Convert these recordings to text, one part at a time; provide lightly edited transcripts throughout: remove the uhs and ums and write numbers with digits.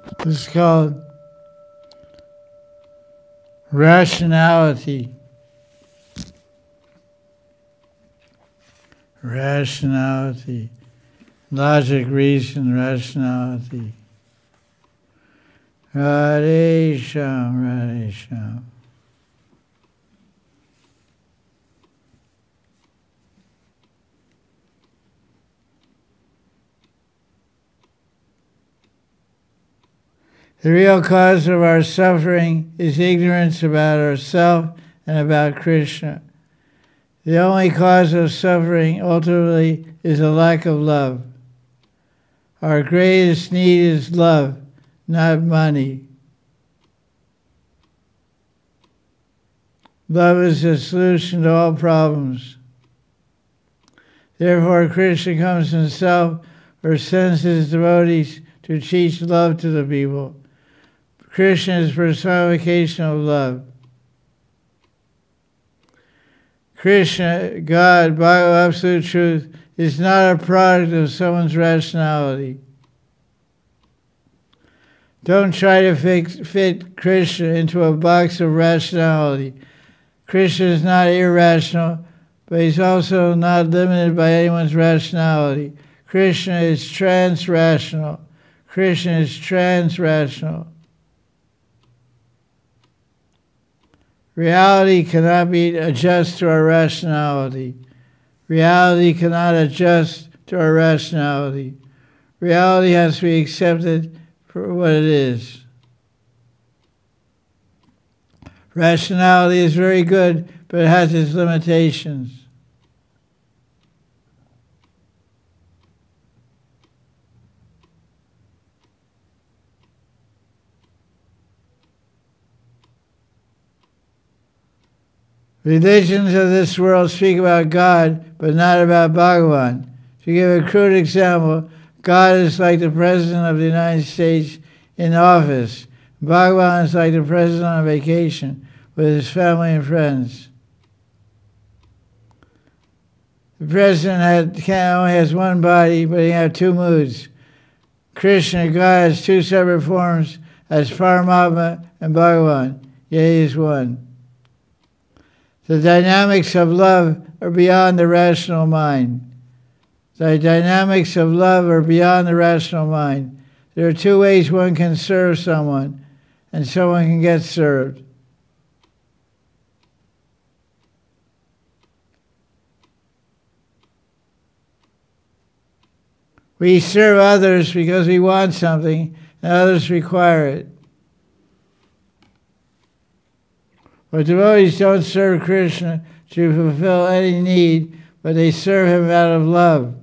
It's called rationality. Rationality. Logic, reason, rationality. Radhe Shyam, Radhe Shyam. The real cause of our suffering is ignorance about ourselves and about Krishna. The only cause of suffering ultimately is a lack of love. Our greatest need is love, not money. Love is the solution to all problems. Therefore, Krishna comes himself or sends his devotees to teach love to the people. Krishna is personification of love. Krishna, God, Bhagavan, Absolute Truth, is not a product of someone's rationality. Don't try to fit Krishna into a box of rationality. Krishna is not irrational, but he's also not limited by anyone's rationality. Krishna is trans-rational. Krishna is trans-rational. Reality cannot be adjusted to our rationality. Reality cannot adjust to our rationality. Reality has to be accepted for what it is. Rationality is very good, but it has its limitations. Religions of this world speak about God, but not about Bhagavan. To give a crude example, God is like the President of the United States in office. Bhagavan is like the President on vacation with his family and friends. The President only has one body, but he has two moods. Krishna, God, has two separate forms as Paramatma and Bhagavan, yet he is one. The dynamics of love are beyond the rational mind. The dynamics of love are beyond the rational mind. There are two ways one can serve someone, and someone can get served. We serve others because we want something, and others require it. But devotees don't serve Krishna to fulfill any need, but they serve him out of love.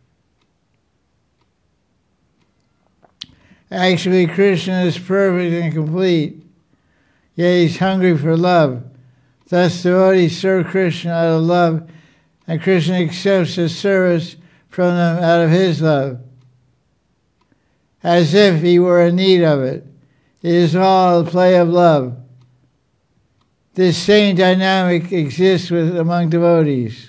Actually, Krishna is perfect and complete, yet he's hungry for love. Thus, devotees serve Krishna out of love, and Krishna accepts his service from them out of his love, as if he were in need of it. It is all a play of love. This same dynamic exists among devotees.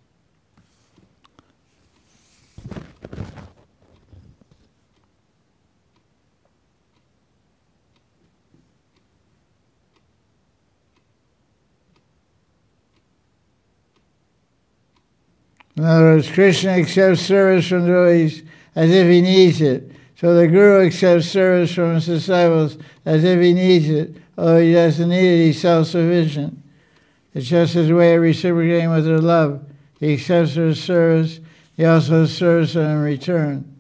In other words, Krishna accepts service from devotees as if he needs it. So the Guru accepts service from his disciples as if he needs it. Although he doesn't need it, he's self-sufficient. It's just his way of reciprocating with their love. He accepts their service. He also serves them in return.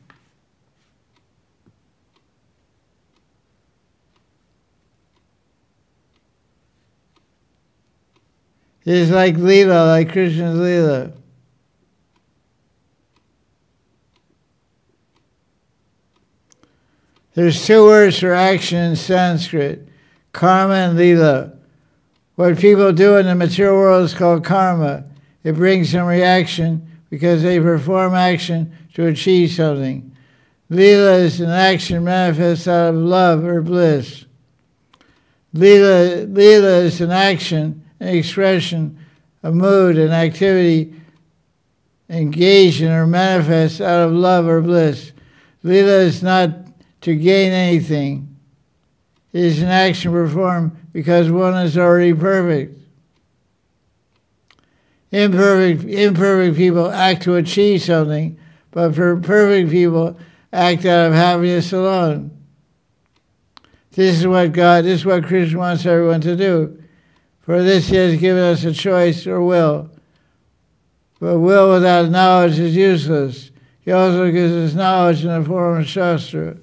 It is like Leela, like Krishna's Leela. There's two words for action in Sanskrit, karma and lila. What people do in the material world is called karma. It brings some reaction because they perform action to achieve something. Lila is an action manifest out of love or bliss. Lila is an action, an expression, a mood, an activity engaged in or manifest out of love or bliss. Lila is not to gain anything. It is an action performed because one is already perfect. Imperfect people act to achieve something, but for perfect people act out of happiness alone. This is what Krishna wants everyone to do. For this he has given us a choice or will. But will without knowledge is useless. He also gives us knowledge in the form of Shastra.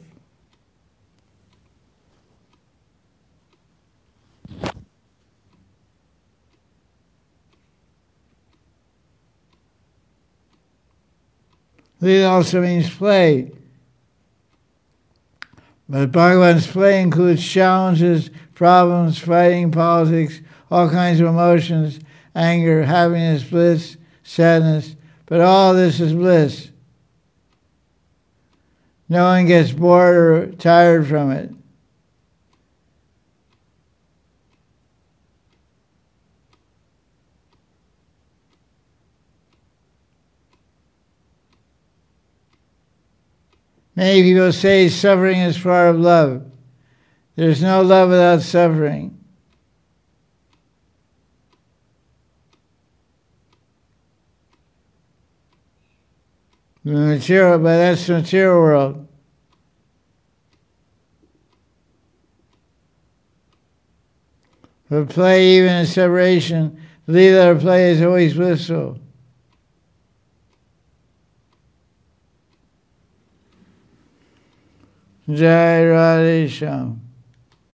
Leela also means play. But Bhagavan's play includes challenges, problems, fighting, politics, all kinds of emotions, anger, happiness, bliss, sadness. But all this is bliss. No one gets bored or tired from it. Many people say suffering is part of love. There's no love without suffering. But that's the material world. For play, even in separation, Leela or play is always blissful. Jai Radhe Shyam.